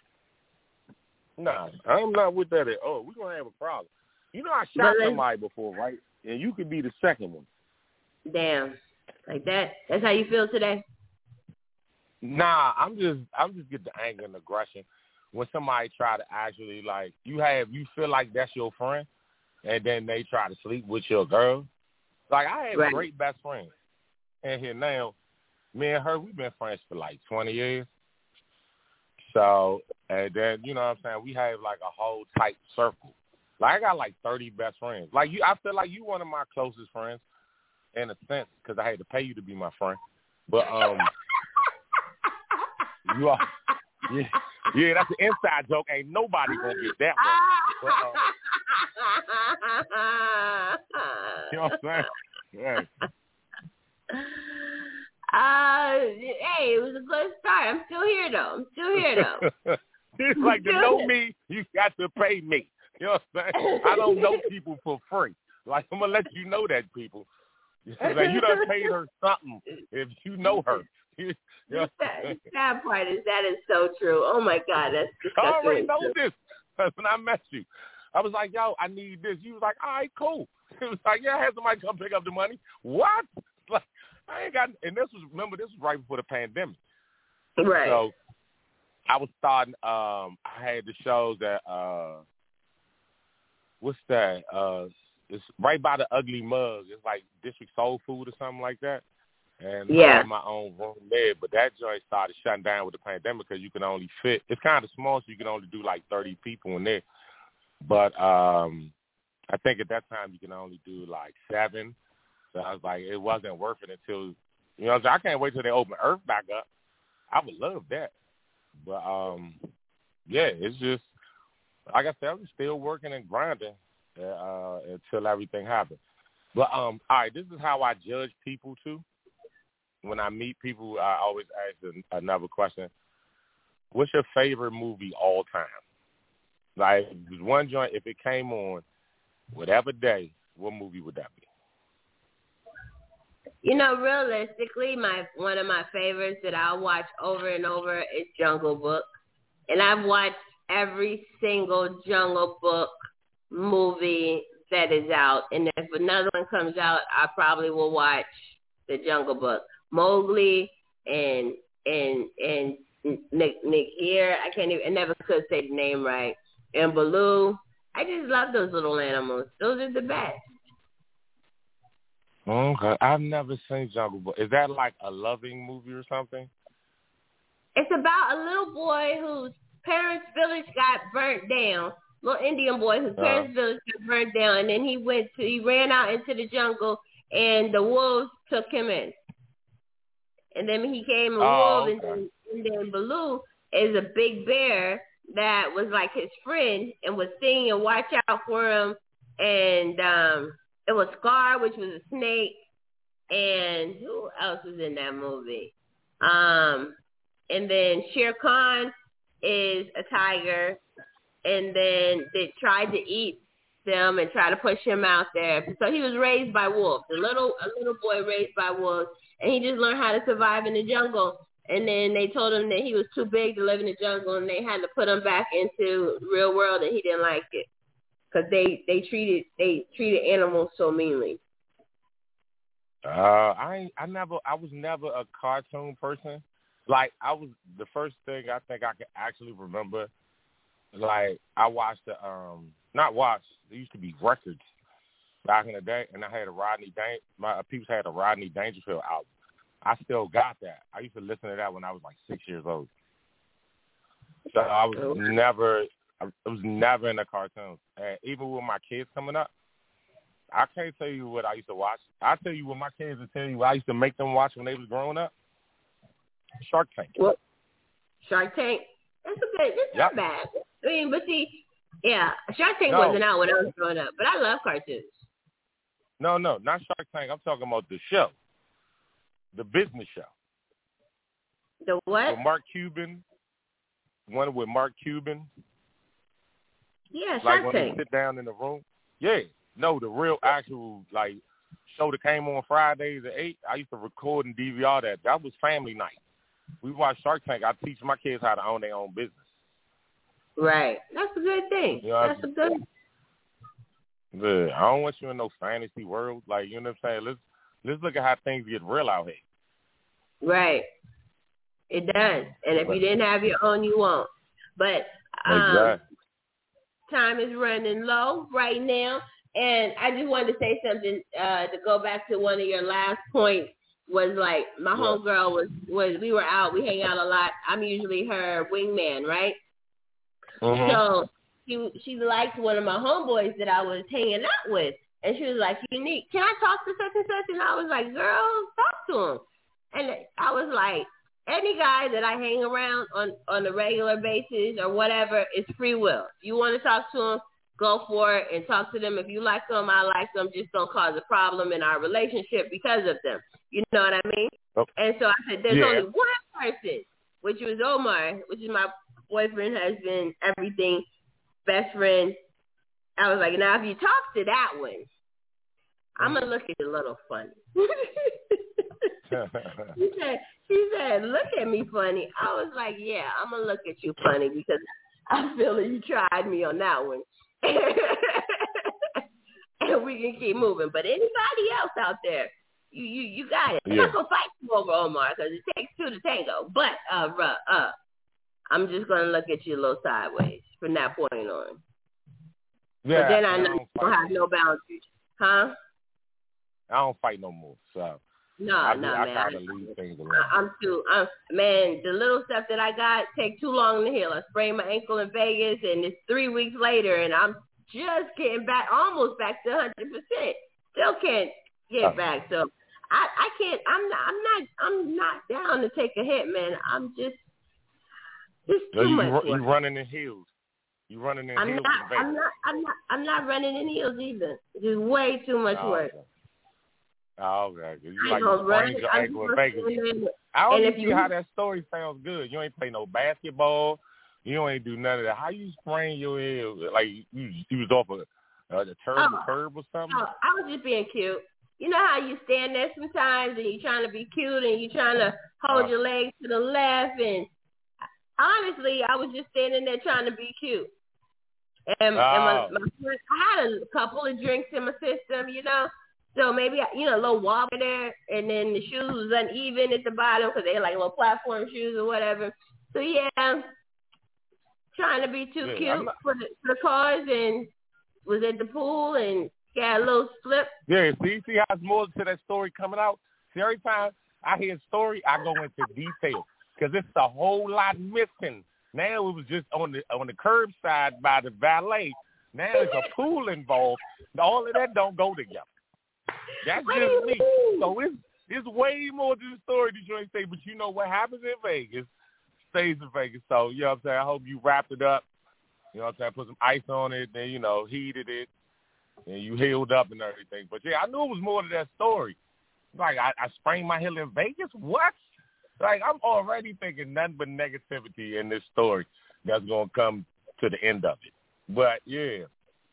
nah, I'm not with that at all. We're going to have a problem. You know, I shot somebody before, right? And you could be the second one. Damn. Like that? That's how you feel today? Nah, I'm just getting the anger and aggression when somebody try to actually, like, you feel like that's your friend, and then they try to sleep with your girl. Like, I have great best friends. And here now, me and her, we've been friends for like 20 years. So, and then, you know what I'm saying, we have like a whole tight circle. Like, I got like 30 best friends. Like, I feel like you one of my closest friends in a sense because I had to pay you to be my friend. But, you are, yeah, that's an inside joke. Ain't nobody going to get that one. But, you know what I'm saying? Yeah. Hey, it was a good start. I'm still here, though. It's like, to know me, you got to pay me. You know what I'm saying? I don't know people for free. Like, I'm going to let you know that, people. Like, you done paid her something if you know her. The sad part is that is so true. Oh, my God. That's disgusting. I already know this. When I met you, I was like, yo, I need this. You was like, all right, cool. It was like, yeah, I had somebody come pick up the money. What? Like, I ain't got, and this was right before the pandemic. Right. So I was starting, I had the shows that, what's that? It's right by the Ugly Mug. It's like District Soul Food or something like that. And I had my own room there, but that joint started shutting down with the pandemic because you can only fit, it's kind of small, so you can only do like 30 people in there. But I think at that time you can only do like 7. So I was like, it wasn't worth it until, you know, I can't wait till they open Earth back up. I would love that. But, yeah, it's just, like I said, I'm still working and grinding until everything happens. But, all right, this is how I judge people, too. When I meet people, I always ask another question. What's your favorite movie all time? Like, one joint, if it came on, whatever day, what movie would that be? You know, realistically, one of my favorites that I'll watch over and over is Jungle Book. And I've watched every single Jungle Book movie that is out. And if another one comes out, I probably will watch the Jungle Book. Mowgli and Nick here. I never could say the name right. And Baloo. I just love those little animals. Those are the best. Okay, I've never seen Jungle Book. Is that like a loving movie or something? It's about a little boy whose parents' village got burnt down. Little Indian boy whose parents' village got burnt down, and then he ran out into the jungle, and the wolves took him in. And then he came a wolf, and then Baloo is a big bear that was like his friend and was singing and watch out for him. And it was Scar, which was a snake. And who else was in that movie? And then Shere Khan is a tiger. And then they tried to eat them and try to push him out there. So he was raised by wolves. A little boy raised by wolves. And he just learned how to survive in the jungle. And then they told him that he was too big to live in the jungle, and they had to put him back into the real world, and he didn't like it because they treated animals so meanly. I was never a cartoon person. Like, the first thing I think I can actually remember, like, I watched there used to be records back in the day, and I had my peeps had a Rodney Dangerfield album. I still got that. I used to listen to that when I was like 6 years old. So I was never in the cartoons. And even with my kids coming up, I can't tell you what I used to watch. I'll tell you what my kids will tell you what I used to make them watch when they was growing up. Shark Tank. What? Shark Tank? That's okay. It's not bad. I mean, but see, yeah, Shark Tank wasn't out when I was growing up, but I love cartoons. No, not Shark Tank. I'm talking about the show. The business show. The what? With Mark Cuban. One with Mark Cuban. Yeah, Shark Like when Tank. they sit down in the room. Yeah. No, the real actual like show that came on Fridays at 8. I used to record and DVR that. That was family night. We watched Shark Tank. I teach my kids how to own their own business. Right. That's a good thing. You know, That's a good. Good. I don't want you in no fantasy world. Like, you know what I'm saying? Let's look at how things get real out here. Right. It does. And if you didn't have your own, you won't. But Exactly. Time is running low right now. And I just wanted to say something to go back to one of your last points. Was like my homegirl was we were out, we hang out a lot. I'm usually her wingman, right? Mm-hmm. So she liked one of my homeboys that I was hanging out with, and she was like, "Unique, can I talk to such and such?" And I was like, "Girl, talk to him." And I was like, any guy that I hang around on a regular basis or whatever, it's free will. If you want to talk to him, go for it and talk to them. If you like them, I like them. Just don't cause a problem in our relationship because of them. You know what I mean? Oh. And so I said, there's only one person, which was Omar, which is my boyfriend, husband, everything, best friend. I was like, now if you talk to that one, I'm going to look at you a little funny. She said, look at me funny. I was like, yeah, I'm going to look at you funny because I feel that you tried me on that one. And we can keep moving. But anybody else out there, you got it. I'm not going to fight you over Omar because it takes two to tango. But I'm just going to look at you a little sideways from that point on. Yeah, but then I know you don't have no boundaries. Huh? I don't fight no more. So I man. I leave things alone. Man, the little stuff that I got take too long to heal. I sprained my ankle in Vegas, and it's 3 weeks later, and I'm just getting back, almost back to 100%. Still can't get back. So I can't. I'm not down to take a hit, man. I'm just. It's too much work. You running in heels. You running in heels. I'm not running in heels either. It's way too much work. Okay. Oh, okay. You like to sprain your ankle in Vegas. I don't even see how that story sounds good. You ain't play no basketball. You ain't do none of that. How you sprain your heel? Like you was off the curb or something? Oh, I was just being cute. You know how you stand there sometimes and you're trying to be cute and you're trying to hold your legs to the left, and honestly, I was just standing there trying to be cute. And my friend, I had a couple of drinks in my system, you know. So maybe, a little wobble there, and then the shoes was uneven at the bottom because they like little platform shoes or whatever. So, yeah, trying to be too cute for the cars, and was at the pool and got a little slip. Yeah, see how it's more to that story coming out? See, every time I hear a story, I go into detail because it's a whole lot missing. Now it was just on the curbside by the valet. Now there's a pool involved. All of that don't go together. That's just me. So it's way more to the story that you ain't say, but you know what happens in Vegas stays in Vegas. So, you know what I'm saying? I hope you wrapped it up. You know what I'm saying? Put some ice on it, then, heated it, and you healed up and everything. But, yeah, I knew it was more to that story. Like, I sprained my heel in Vegas? What? Like, I'm already thinking nothing but negativity in this story that's going to come to the end of it. But, yeah.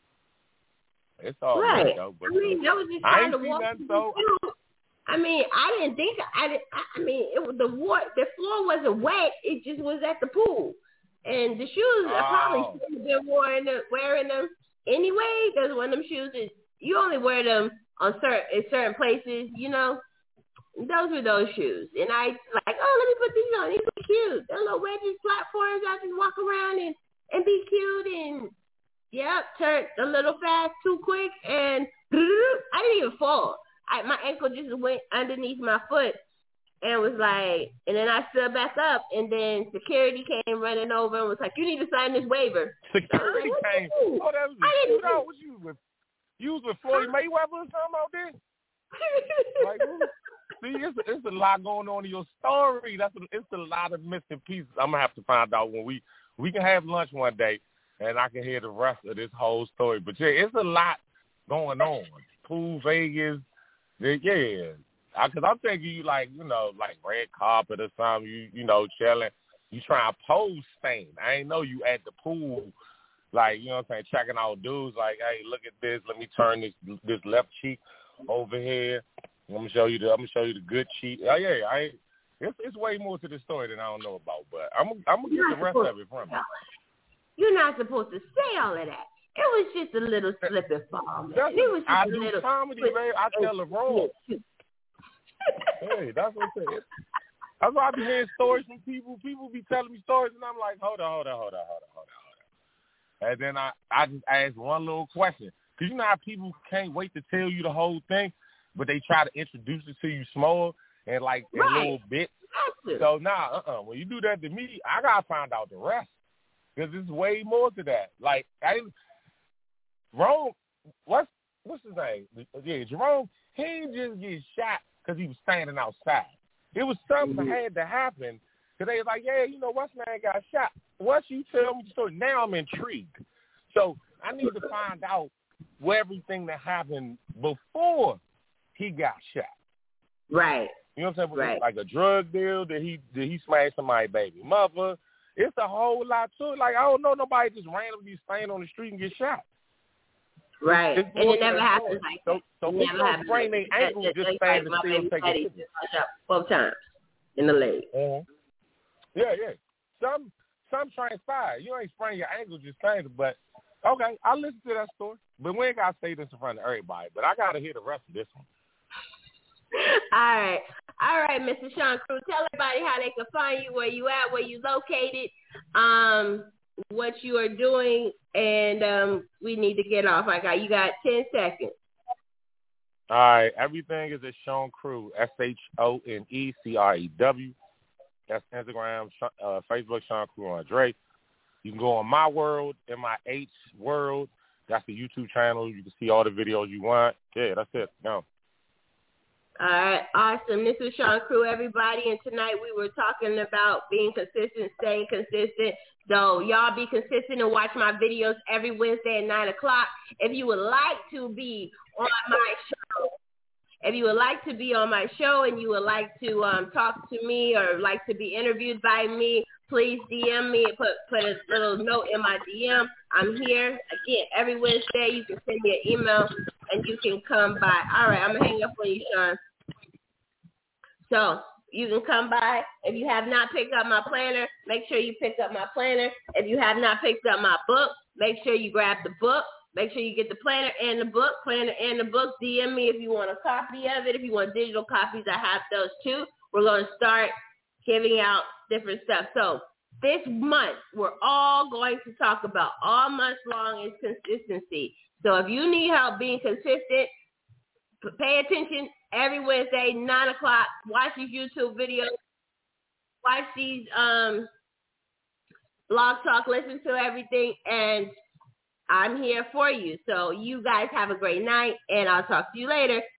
It's all right, though. But, I mean, that was just trying to walk through. I mean, I didn't think. The floor wasn't wet. It just was at the pool, and the shoes. I probably shouldn't have been wearing them anyway. Because one of them shoes is you only wear them on certain places. You know, those were those shoes, and I like, let me put these on. These are cute. They're little wedges platforms. I just walk around and be cute and. Yep, turned a little fast too quick, and I didn't even fall. My ankle just went underneath my foot and was like, and then I stood back up, and then security came running over and was like, you need to sign this waiver. Security came. Oh, that was a shootout. What you was with Floyd Mayweather or something out there? Like, see, it's a lot going on in your story. It's a lot of missing pieces. I'm gonna have to find out when we can have lunch one day, and I can hear the rest of this whole story. But yeah, it's a lot going on. Pool Vegas, yeah. Because I'm thinking you like red carpet or something. You know, chilling. You trying to pose thing. I ain't know you at the pool. Like, you know what I'm saying, checking out dudes like, hey, look at this. Let me turn this left cheek over here. I'm gonna show you the good cheek. Oh yeah, it's way more to the story than I don't know about. But I'm gonna get the rest of it from you. You're not supposed to say all of that. It was just a little slip and fall. I do comedy, man. I tell the wrong. Hey, that's what I'm saying. That's why I be hearing stories from people. People be telling me stories, and I'm like, hold on. And then I just ask one little question. Because you know how people can't wait to tell you the whole thing, but they try to introduce it to you small and like in little bits. So when you do that to me, I got to find out the rest. Because there's way more to that. Like, Jerome, what's his name? Yeah, Jerome, he didn't just get shot because he was standing outside. It was something that had to happen. Because they was like, yeah, you know, what's man got shot. Once you tell me the story, now I'm intrigued. So I need to find out what everything that happened before he got shot. Right. You know what I'm saying? Right. Like a drug deal, did he smash somebody's baby mother? It's a whole lot to it. Like, I don't know nobody just randomly stand on the street and get shot. Right. And it never happens like that. So people don't sprain their ankle just stand still and take a picture. Both times in the leg. Mm-hmm. Yeah. Some transpire. You ain't sprain your ankle just standing, but okay, I'll listen to that story. But we ain't got to say this in front of everybody. But I got to hear the rest of this one. All right, Mr. Sean Crew, tell everybody how they can find you, where you at, where you located, what you are doing, and we need to get off. You got 10 seconds. All right, everything is at Sean Crew, SHONECREW. That's Instagram, Facebook, Sean Crew Andre. You can go on My World, MIH World. That's the YouTube channel. You can see all the videos you want. Yeah, that's it. No. All right, awesome. This is Sean Crew, everybody, and tonight we were talking about being consistent, staying consistent. So y'all be consistent and watch my videos every Wednesday at 9 o'clock. If you would like to be on my show, and you would like to talk to me or like to be interviewed by me, please DM me and put a little note in my DM. I'm here again every Wednesday. You can send me an email and you can come by. All right, I'm gonna hang up for you, Sean. So you can come by. If you have not picked up my planner, make sure you pick up my planner. If you have not picked up my book, make sure you grab the book. Make sure you get the planner and the book. DM me if you want a copy of it. If you want digital copies, I have those too. We're going to start giving out different stuff. So this month, we're all going to talk about all month long is consistency. So if you need help being consistent, pay attention every Wednesday, 9 o'clock. Watch these YouTube videos. Watch these blog talk. Listen to everything. And I'm here for you. So you guys have a great night, and I'll talk to you later.